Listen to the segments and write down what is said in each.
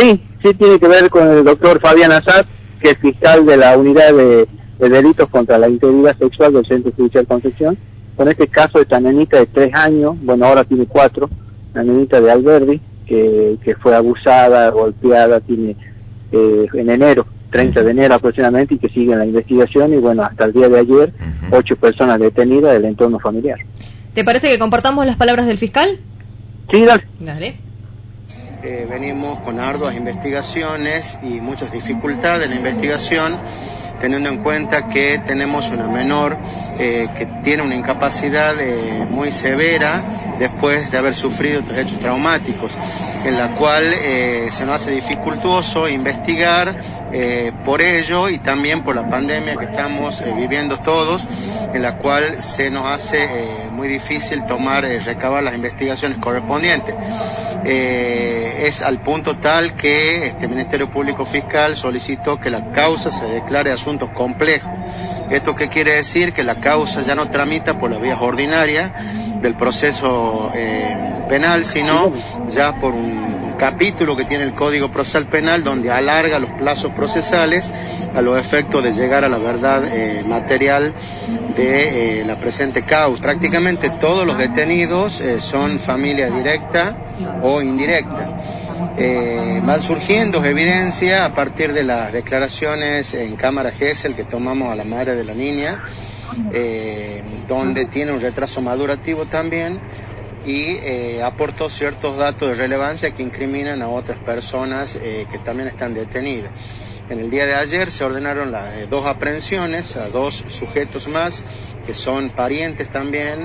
Sí tiene que ver con el doctor Fabián Azar, que es fiscal de la unidad de delitos contra la integridad sexual del Centro Judicial Concepción, con este caso de esta nenita de 3 años, bueno, ahora tiene 4, la nenita de Alberdi, que fue abusada, golpeada, tiene en enero, 30 de enero aproximadamente, y que sigue en la investigación, y bueno, hasta el día de ayer, 8 personas detenidas del entorno familiar. ¿Te parece que compartamos las palabras del fiscal? Sí, dale. Dale. Venimos con arduas investigaciones y muchas dificultades en la investigación, teniendo en cuenta que tenemos una menor que tiene una incapacidad muy severa después de haber sufrido estos hechos traumáticos, en la cual se nos hace dificultoso investigar por ello y también por la pandemia que estamos viviendo todos, en la cual se nos hace muy difícil recabar las investigaciones correspondientes. Es al punto tal que este Ministerio Público Fiscal solicitó que la causa se declare asuntos complejos. ¿Esto qué quiere decir? Que la causa ya no tramita por las vías ordinarias del proceso penal, sino ya por un capítulo que tiene el Código Procesal Penal, donde alarga los plazos procesales a los efectos de llegar a la verdad material de la presente causa. Prácticamente todos los detenidos son familia directa o indirecta. Van surgiendo evidencias a partir de las declaraciones en cámara Gesell que tomamos a la madre de la niña, donde tiene un retraso madurativo también, y aportó ciertos datos de relevancia que incriminan a otras personas que también están detenidas. En el día de ayer se ordenaron 2 aprehensiones a 2 sujetos más, que son parientes también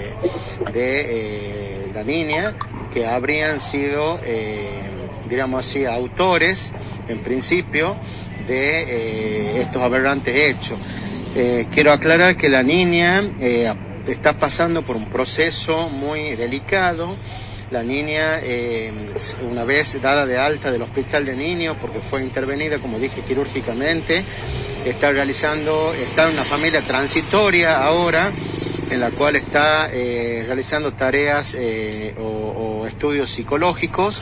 de la niña, que habrían sido, digamos así, autores, en principio, de estos aberrantes hechos. Quiero aclarar que la niña está pasando por un proceso muy delicado. La niña, una vez dada de alta del hospital de niños, porque fue intervenida, como dije, quirúrgicamente, está en una familia transitoria ahora, en la cual está realizando tareas o estudios psicológicos,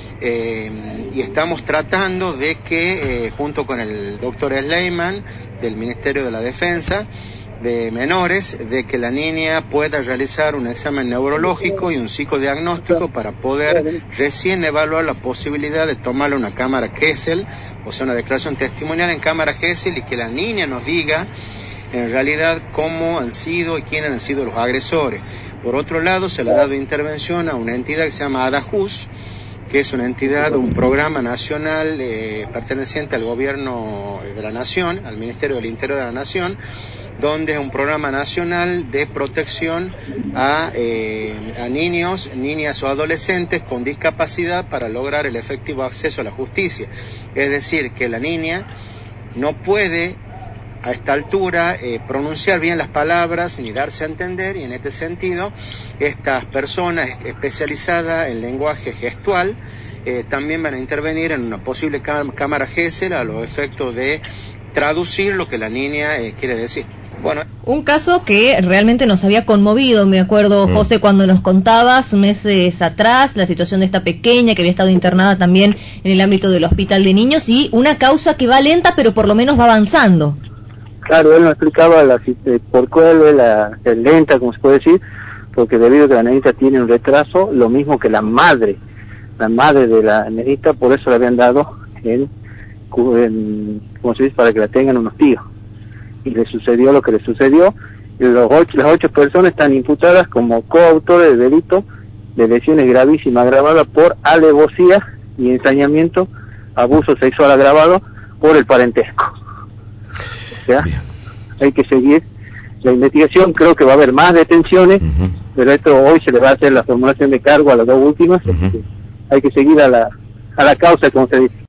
y estamos tratando de que, junto con el doctor Sleiman, del Ministerio de la Defensa, de menores, de que la niña pueda realizar un examen neurológico y un psicodiagnóstico para poder recién evaluar la posibilidad de tomarle una cámara Gesell, o sea, una declaración testimonial en cámara Gesell, y que la niña nos diga en realidad cómo han sido y quiénes han sido los agresores. Por otro lado, se le ha dado intervención a una entidad que se llama ADAJUS, que es una entidad, un programa nacional perteneciente al gobierno de la nación, al Ministerio del Interior de la Nación, donde es un programa nacional de protección a niños, niñas o adolescentes con discapacidad para lograr el efectivo acceso a la justicia. Es decir, que la niña no puede a esta altura pronunciar bien las palabras ni darse a entender, y en este sentido estas personas especializadas en lenguaje gestual también van a intervenir en una posible cámara Gesell a los efectos de traducir lo que la niña quiere decir. Bueno, un caso que realmente nos había conmovido, me acuerdo, José, cuando nos contabas meses atrás la situación de esta pequeña que había estado internada también en el ámbito del hospital de niños, y una causa que va lenta pero por lo menos va avanzando. Claro, él nos explicaba por qué es lenta, como se puede decir, porque debido a que la nenita tiene un retraso, lo mismo que la madre de la nenita, por eso le habían dado como se dice, para que la tengan unos tíos. Y le sucedió lo que le sucedió. Las 8 personas están imputadas como coautores de delito de lesiones gravísimas agravadas por alevosía y ensañamiento, abuso sexual agravado por el parentesco. ¿Ya? Hay que seguir la investigación, creo que va a haber más detenciones, pero esto hoy se le va a hacer la formulación de cargo a las 2 últimas, hay que seguir a la causa, como se dice.